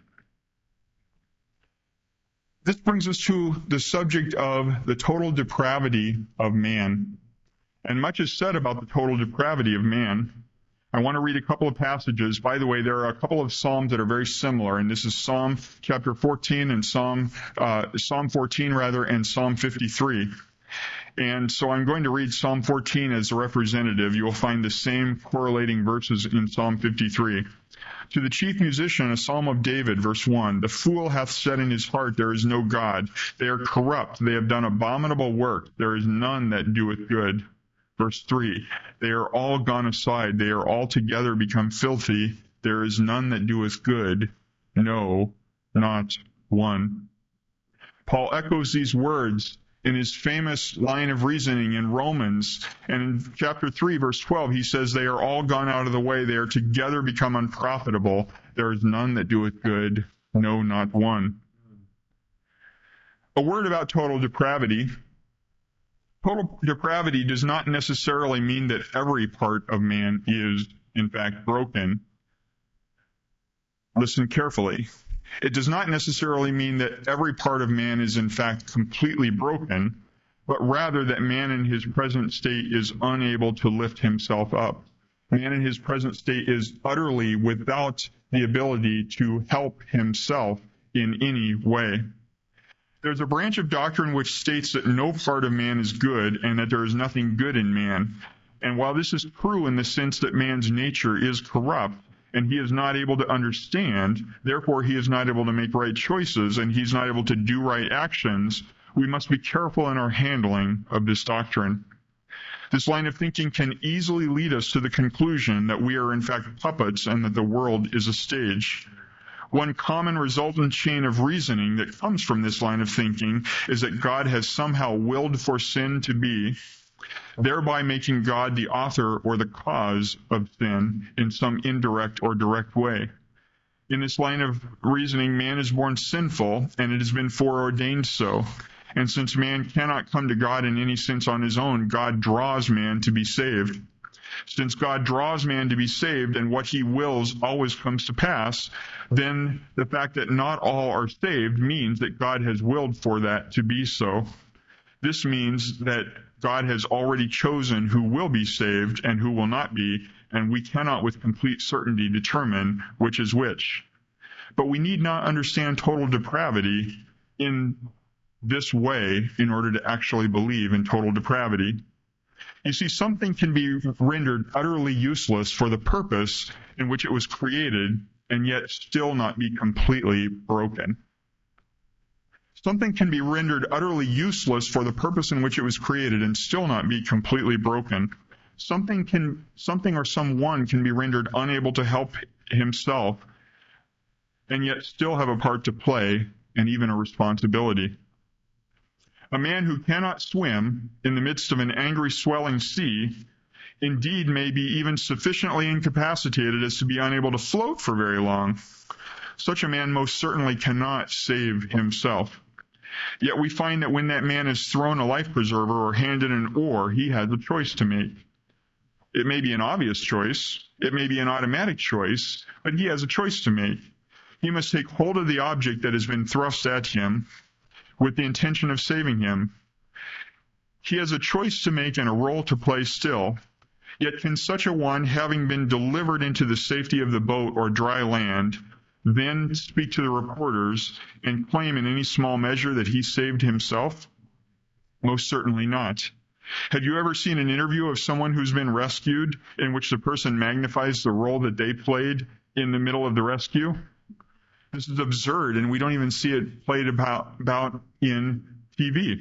This brings us to the subject of the total depravity of man. And much is said about the total depravity of man. I want to read a couple of passages. By the way, there are a couple of Psalms that are very similar, and this is Psalm chapter 14 and Psalm 14 and Psalm 53. And so I'm going to read Psalm 14 as a representative. You will find the same correlating verses in Psalm 53. To the chief musician, a psalm of David, verse 1, the fool hath said in his heart, there is no God. They are corrupt. They have done abominable work. There is none that doeth good. Verse 3, they are all gone aside. They are altogether become filthy. There is none that doeth good. No, not one. Paul echoes these words in his famous line of reasoning in Romans. And in chapter 3, verse 12, he says, they are all gone out of the way. They are together become unprofitable. There is none that doeth good. No, not one. A word about total depravity. Total depravity does not necessarily mean that every part of man is, in fact, broken. Listen carefully. It does not necessarily mean that every part of man is, in fact, completely broken, but rather that man in his present state is unable to lift himself up. Man in his present state is utterly without the ability to help himself in any way. There's a branch of doctrine which states that no part of man is good and that there is nothing good in man. And while this is true in the sense that man's nature is corrupt and he is not able to understand, therefore he is not able to make right choices and he's not able to do right actions, we must be careful in our handling of this doctrine. This line of thinking can easily lead us to the conclusion that we are in fact puppets and that the world is a stage. One common resultant chain of reasoning that comes from this line of thinking is that God has somehow willed for sin to be, thereby making God the author or the cause of sin in some indirect or direct way. In this line of reasoning, man is born sinful, and it has been foreordained so. And since man cannot come to God in any sense on his own, God draws man to be saved. Since God draws man to be saved and what he wills always comes to pass, then the fact that not all are saved means that God has willed for that to be so. This means that God has already chosen who will be saved and who will not be, and we cannot with complete certainty determine which is which. But we need not understand total depravity in this way in order to actually believe in total depravity. You see, something can be rendered utterly useless for the purpose in which it was created and yet still not be completely broken. Something can be rendered utterly useless for the purpose in which it was created and still not be completely broken. Something or someone can be rendered unable to help himself and yet still have a part to play and even a responsibility. A man who cannot swim in the midst of an angry, swelling sea, indeed may be even sufficiently incapacitated as to be unable to float for very long. Such a man most certainly cannot save himself. Yet we find that when that man is thrown a life preserver or handed an oar, he has a choice to make. It may be an obvious choice, it may be an automatic choice, but he has a choice to make. He must take hold of the object that has been thrust at him with the intention of saving him. He has a choice to make and a role to play still. Yet can such a one, having been delivered into the safety of the boat or dry land, then speak to the reporters and claim in any small measure that he saved himself? Most certainly not. Have you ever seen an interview of someone who's been rescued in which the person magnifies the role that they played in the middle of the rescue? This is absurd, and we don't even see it played about in TV.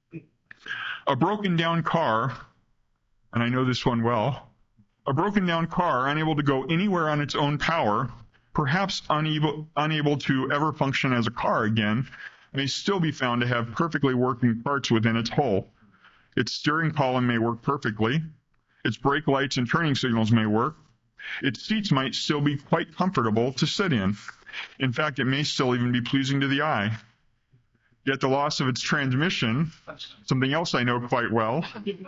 A broken down car, and I know this one well, a broken down car unable to go anywhere on its own power, perhaps unable to ever function as a car again, may still be found to have perfectly working parts within its hull. Its steering column may work perfectly. Its brake lights and turning signals may work. Its seats might still be quite comfortable to sit in. In fact, it may still even be pleasing to the eye. Yet the loss of its transmission, something else I know quite well,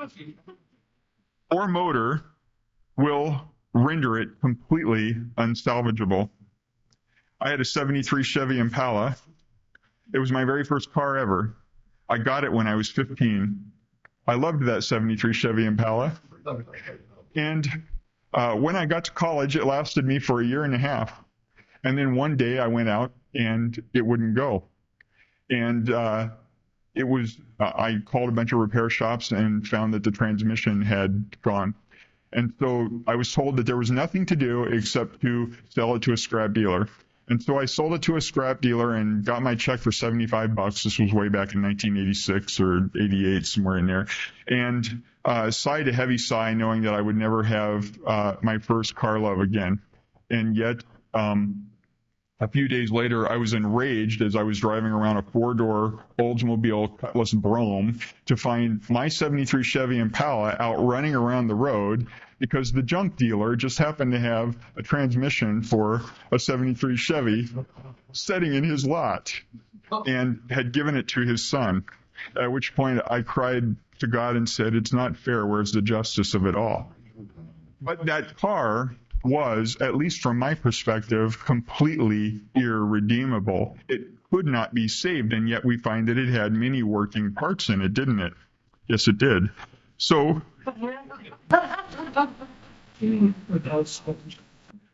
or motor, will render it completely unsalvageable. I had a 73 Chevy Impala. It was my very first car ever. I got it when I was 15. I loved that 73 Chevy Impala. And when I got to college, it lasted me for a year and a half. And then one day I went out and it wouldn't go. And I called a bunch of repair shops and found that the transmission had gone. And so I was told that there was nothing to do except to sell it to a scrap dealer. And so I sold it to a scrap dealer and got my check for $75. This was way back in 1986 or 88, somewhere in there. And sighed a heavy sigh knowing that I would never have my first car love again. And yet, a few days later, I was enraged as I was driving around a four-door Oldsmobile Cutlass Brougham to find my 73 Chevy Impala out running around the road because the junk dealer just happened to have a transmission for a 73 Chevy sitting in his lot and had given it to his son, at which point I cried to God and said, "It's not fair. Where's the justice of it all?" But that car was, at least from my perspective, completely irredeemable. It could not be saved, and yet we find that it had many working parts in it, didn't it? Yes, it did. So,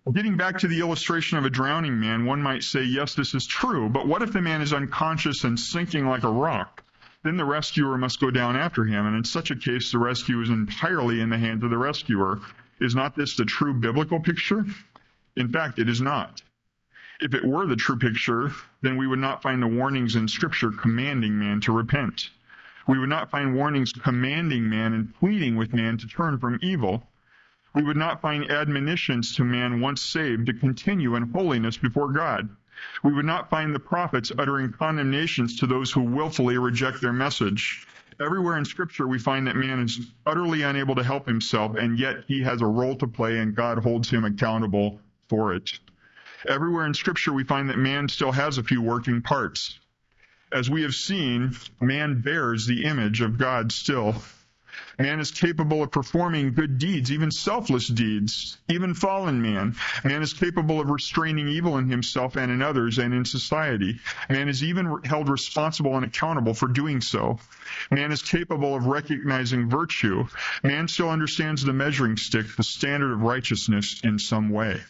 Getting back to the illustration of a drowning man, one might say, yes, this is true, but what if the man is unconscious and sinking like a rock? Then the rescuer must go down after him, and in such a case, the rescue is entirely in the hands of the rescuer. Is not this the true biblical picture? In fact, it is not. If it were the true picture, then we would not find the warnings in Scripture commanding man to repent. We would not find warnings commanding man and pleading with man to turn from evil. We would not find admonitions to man once saved to continue in holiness before God. We would not find the prophets uttering condemnations to those who willfully reject their message. Everywhere in Scripture we find that man is utterly unable to help himself, and yet he has a role to play and God holds him accountable for it. Everywhere in Scripture we find that man still has a few working parts. As we have seen, man bears the image of God still. Man is capable of performing good deeds, even selfless deeds, even fallen man. Man is capable of restraining evil in himself and in others and in society. Man is even held responsible and accountable for doing so. Man is capable of recognizing virtue. Man still understands the measuring stick, the standard of righteousness in some way.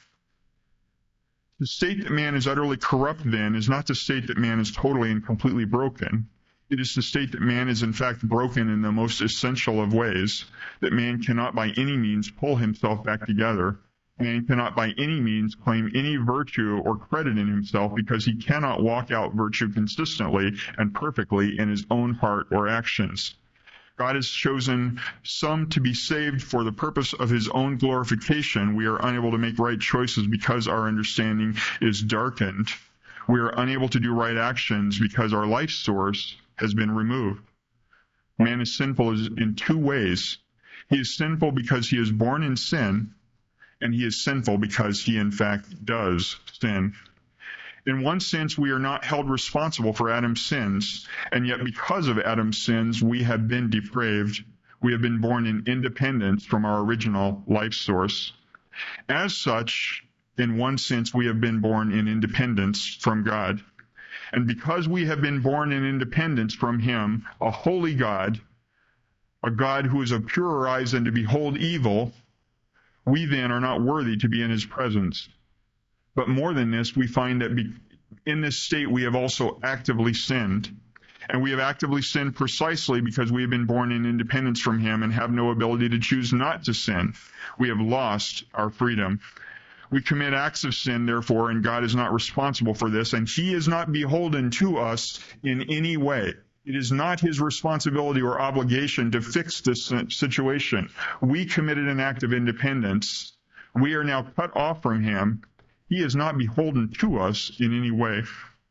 To state that man is utterly corrupt, then, is not to state that man is totally and completely broken. It is to state that man is in fact broken in the most essential of ways, that man cannot by any means pull himself back together. Man cannot by any means claim any virtue or credit in himself because he cannot walk out virtue consistently and perfectly in his own heart or actions. God has chosen some to be saved for the purpose of his own glorification. We are unable to make right choices because our understanding is darkened. We are unable to do right actions because our life source has been removed. Man is sinful in two ways. He is sinful because he is born in sin, and he is sinful because he in fact does sin. In one sense, we are not held responsible for Adam's sins, and yet because of Adam's sins, we have been depraved. We have been born in independence from our original life source. As such, in one sense, we have been born in independence from God. And because we have been born in independence from him, a holy God, a God who is of purer eyes than to behold evil, we then are not worthy to be in his presence. But more than this, we find that in this state we have also actively sinned. And we have actively sinned precisely because we have been born in independence from him and have no ability to choose not to sin. We have lost our freedom. We commit acts of sin, therefore, and God is not responsible for this, and he is not beholden to us in any way. It is not his responsibility or obligation to fix this situation. We committed an act of independence. We are now cut off from him. He is not beholden to us in any way.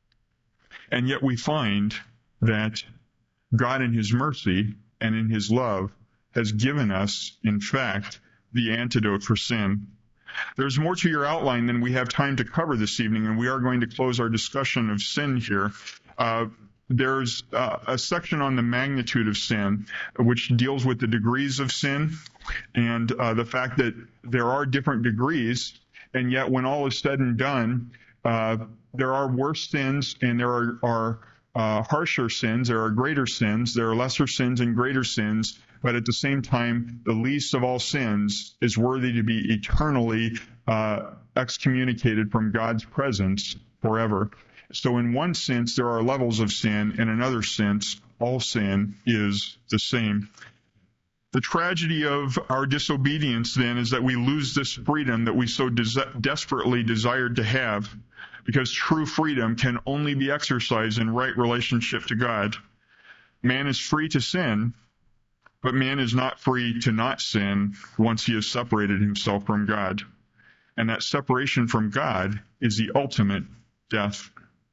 And yet we find that God in his mercy and in his love has given us, in fact, the antidote for sin. There's more to your outline than we have time to cover this evening, and we are going to close our discussion of sin here. There's a section on the magnitude of sin, which deals with the degrees of sin and the fact that there are different degrees, and yet when all is said and done, there are worse sins and there are harsher sins, there are greater sins, there are lesser sins and greater sins, but at the same time, the least of all sins is worthy to be eternally excommunicated from God's presence forever. So in one sense, there are levels of sin. In another sense, all sin is the same. The tragedy of our disobedience, then, is that we lose this freedom that we so desperately desired to have, because true freedom can only be exercised in right relationship to God. Man is free to sin, but man is not free to not sin once he has separated himself from God. And that separation from God is the ultimate death.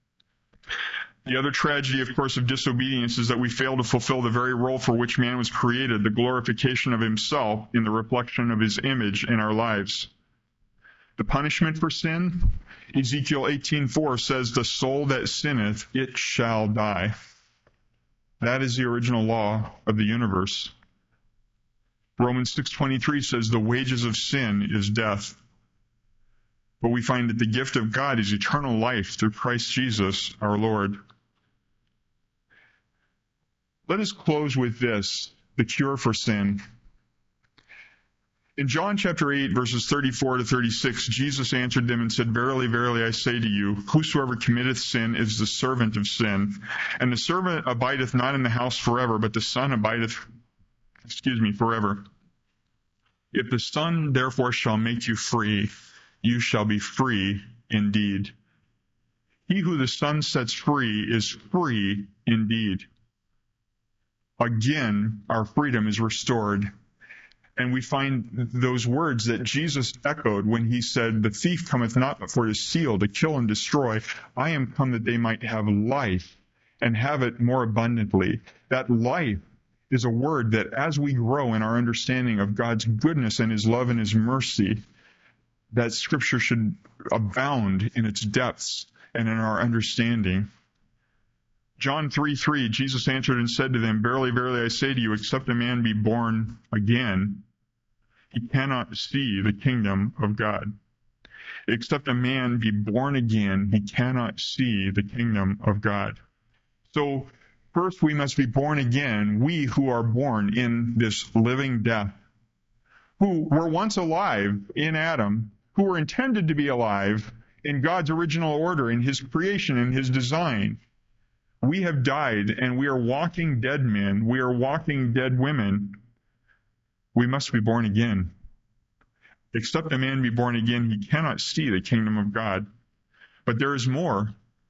The other tragedy, of course, of disobedience is that we fail to fulfill the very role for which man was created, the glorification of himself in the reflection of his image in our lives. The punishment for sin, Ezekiel 18:4 says, "The soul that sinneth, it shall die." That is the original law of the universe. Romans 6:23 says, "The wages of sin is death." But we find that the gift of God is eternal life through Christ Jesus our Lord. Let us close with this, the cure for sin. In John chapter 8, verses 34 to 36, Jesus answered them and said, Verily, verily, I say to you, whosoever committeth sin is the servant of sin. And the servant abideth not in the house forever, but the Son abideth, forever. If the Son therefore shall make you free, you shall be free indeed. He who the Son sets free is free indeed. Again, our freedom is restored. And we find those words that Jesus echoed when he said, The thief cometh not but for to steal, to kill, and destroy. I am come that they might have life, and have it more abundantly. That life is a word that as we grow in our understanding of God's goodness and his love and his mercy, that Scripture should abound in its depths and in our understanding. John 3:3, Jesus answered and said to them, Verily, verily, I say to you, except a man be born again, he cannot see the kingdom of God. Except a man be born again, he cannot see the kingdom of God. So, first we must be born again, we who are born in this living death, who were once alive in Adam, who were intended to be alive in God's original order, in his creation, in his design. We have died, and we are walking dead men. We are walking dead women. We must be born again. Except a man be born again, he cannot see the kingdom of God. But there is more.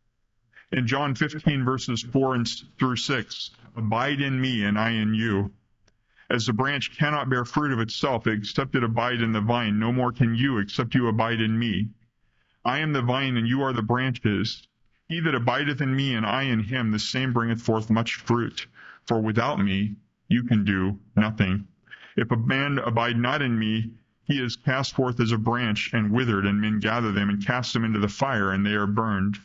In John 15, verses 4 through 6, Abide in me, and I in you. As the branch cannot bear fruit of itself, except it abide in the vine, no more can you, except you abide in me. I am the vine, and you are the branches. He that abideth in me, and I in him, the same bringeth forth much fruit. For without me you can do nothing. If a man abide not in me, he is cast forth as a branch and withered, and men gather them and cast them into the fire, and they are burned.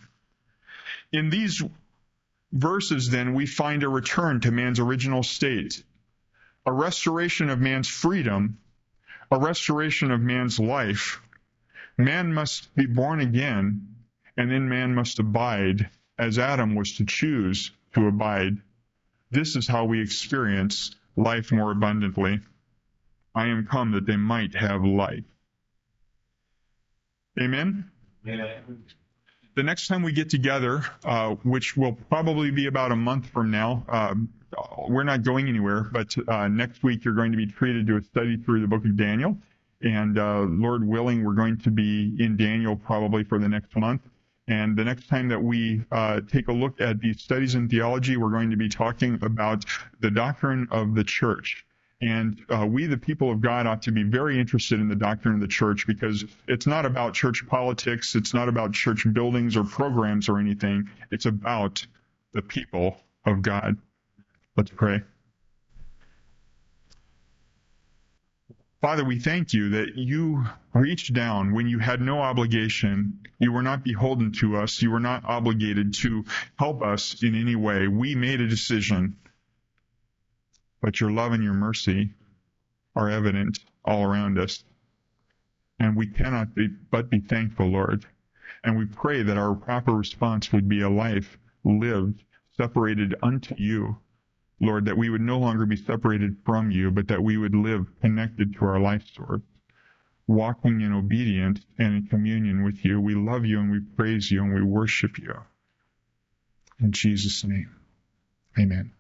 In these verses, then, we find a return to man's original state, a restoration of man's freedom, a restoration of man's life. Man must be born again, and then man must abide, as Adam was to choose to abide. This is how we experience life more abundantly. I am come that they might have life. Amen? Amen. The next time we get together, which will probably be about a month from now, we're not going anywhere, but next week you're going to be treated to a study through the book of Daniel. And Lord willing, we're going to be in Daniel probably for the next month. And the next time that we take a look at these studies in theology, we're going to be talking about the doctrine of the church. And we, the people of God, ought to be very interested in the doctrine of the church, because it's not about church politics. It's not about church buildings or programs or anything. It's about the people of God. Let's pray. Father, we thank you that you reached down when you had no obligation. You were not beholden to us. You were not obligated to help us in any way. We made a decision. But your love and your mercy are evident all around us. And we cannot but be thankful, Lord. And we pray that our proper response would be a life lived, separated unto you, Lord, that we would no longer be separated from you, but that we would live connected to our life source, walking in obedience and in communion with you. We love you and we praise you and we worship you. In Jesus' name, amen.